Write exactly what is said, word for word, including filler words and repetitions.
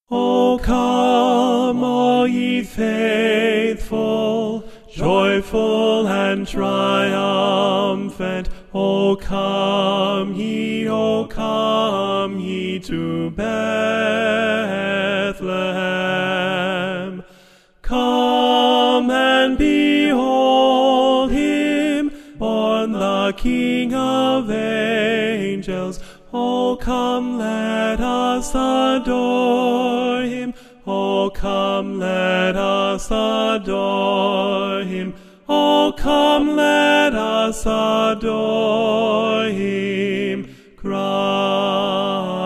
O come, all ye faithful, joyful and triumphant. O come ye, O come ye to Bethlehem. Come and behold him, born the King of angels. O come, let us adore him. O come, let us adore him. O come, let us adore him, Christ.